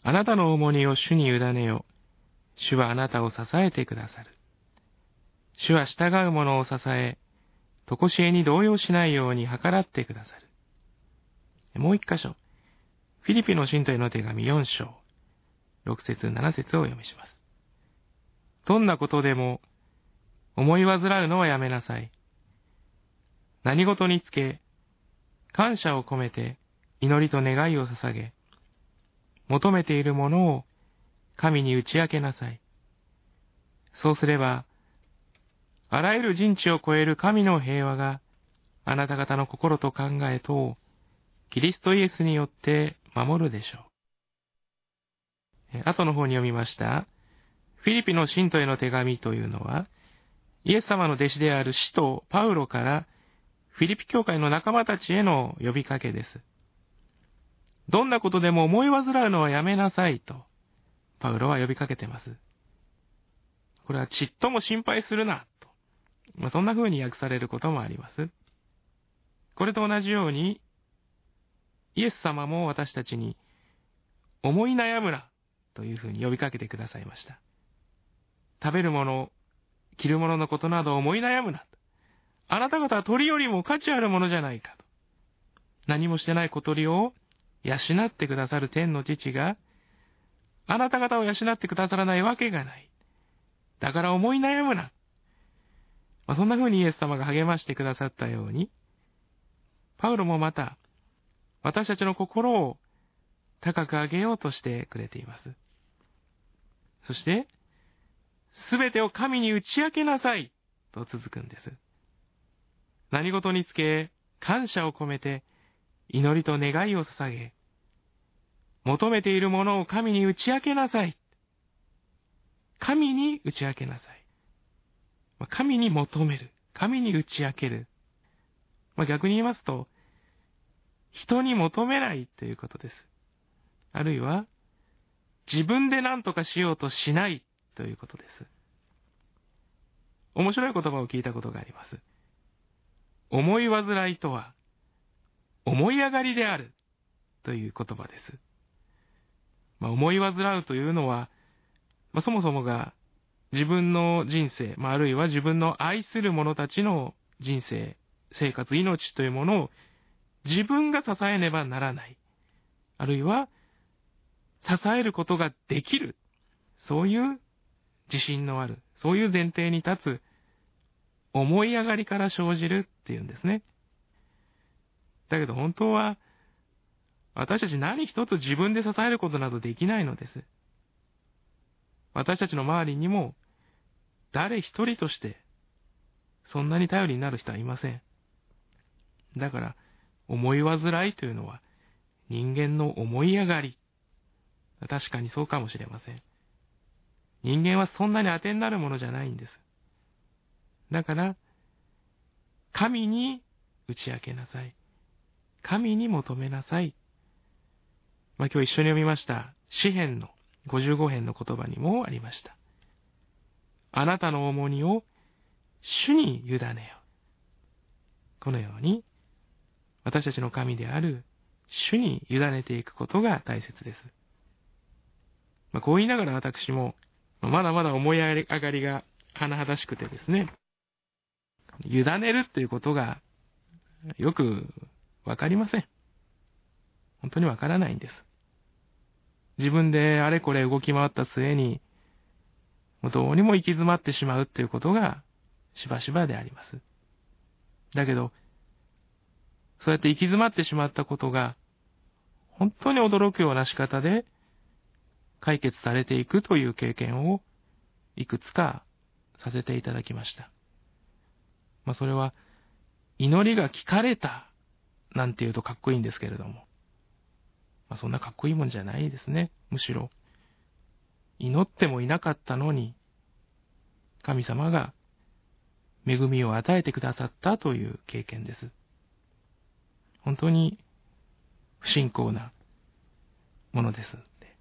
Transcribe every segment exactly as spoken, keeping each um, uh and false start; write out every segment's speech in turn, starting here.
あなたの重荷を主に委ねよ。主はあなたを支えてくださる。主は従う者を支え、とこしえに動揺しないように計らってくださる。もう一箇所。フィリピの信徒への手紙よん章、ろく節なな節をお読みします。どんなことでも、思い煩うのはやめなさい。何事につけ、感謝を込めて祈りと願いを捧げ、求めているものを神に打ち明けなさい。そうすれば、あらゆる人知を超える神の平和があなた方の心と考えとをキリストイエスによって守るでしょう。後の方に読みましたフィリピの信徒への手紙というのは、イエス様の弟子である使徒パウロからフィリピ教会の仲間たちへの呼びかけです。どんなことでも思い煩うのはやめなさいとパウロは呼びかけています。これはちっとも心配するなと、まあ、そんな風に訳されることもあります。これと同じようにイエス様も私たちに思い悩むなというふうに呼びかけてくださいました。食べるもの、着るもののことなど思い悩むな。あなた方は鳥よりも価値あるものじゃないかと。何もしてない小鳥を養ってくださる天の父が、あなた方を養ってくださらないわけがない。だから思い悩むな。まあ、そんなふうにイエス様が励ましてくださったように、パウロもまた、私たちの心を高く上げようとしてくれています。そして、すべてを神に打ち明けなさいと続くんです。何事につけ、感謝を込めて、祈りと願いを捧げ、求めているものを神に打ち明けなさい。神に打ち明けなさい。神に求める。神に打ち明ける。まあ、逆に言いますと、人に求めないということです。あるいは、自分で何とかしようとしないということです。面白い言葉を聞いたことがあります。思い煩いとは、思い上がりであるという言葉です。まあ、思い煩うというのは、まあ、そもそもが自分の人生、まあ、あるいは自分の愛する者たちの人生、生活、命というものを自分が支えねばならない。あるいは、支えることができる。そういう自信のある、そういう前提に立つ思い上がりから生じるっていうんですね。だけど本当は、私たち何一つ自分で支えることなどできないのです。私たちの周りにも、誰一人として、そんなに頼りになる人はいません。だから、思い煩いというのは、人間の思い上がり。確かにそうかもしれません。人間はそんなに当てになるものじゃないんです。だから、神に打ち明けなさい。神に求めなさい。まあ、今日一緒に読みました詩編のごじゅうご編の言葉にもありました。あなたの重荷を主に委ねよ。このように私たちの神である主に委ねていくことが大切です。まあ、こう言いながら私もまだまだ思い上がりが甚だしくてですね、委ねるっていうことがよくわかりません。本当にわからないんです。自分であれこれ動き回った末に、もうどうにも行き詰まってしまうっていうことがしばしばであります。だけど、そうやって行き詰まってしまったことが、本当に驚くような仕方で解決されていくという経験をいくつかさせていただきました。まあそれは、祈りが聞かれたなんて言うとかっこいいんですけれども、まあ、そんなかっこいいもんじゃないですね。むしろ、祈ってもいなかったのに、神様が恵みを与えてくださったという経験です。本当に不信仰なものです。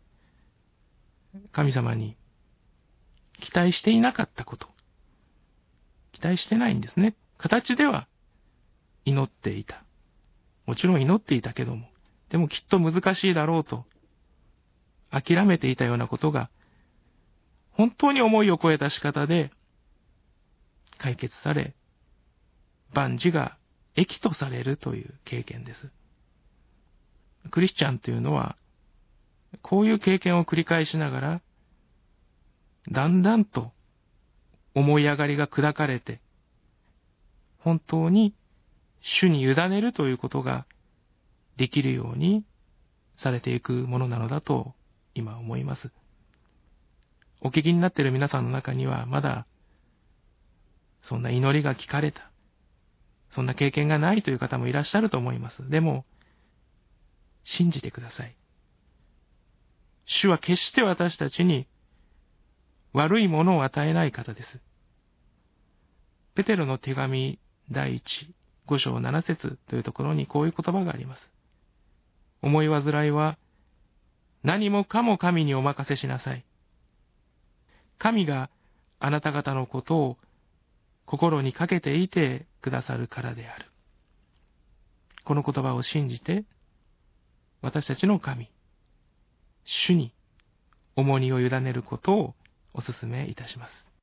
神様に期待していなかったこと、期待してないんですね。形では祈っていた。もちろん祈っていたけども、でもきっと難しいだろうと、 諦めていたようなことが、本当に思いを超えた仕方で解決され、万事が益とされるという経験です。クリスチャンというのは、こういう経験を繰り返しながら、だんだんと思い上がりが砕かれて、本当に主に委ねるということができるようにされていくものなのだと今思います。お聞きになっている皆さんの中にはまだそんな祈りが聞かれた、そんな経験がないという方もいらっしゃると思います。でも、信じてください。主は決して私たちに悪いものを与えない方です。ペテロの手紙第一、五章七節というところにこういう言葉があります。思い煩いは何もかも神にお任せしなさい。神があなた方のことを心にかけていてくださるからである。この言葉を信じて、私たちの神、主に重荷を委ねることをお勧めいたします。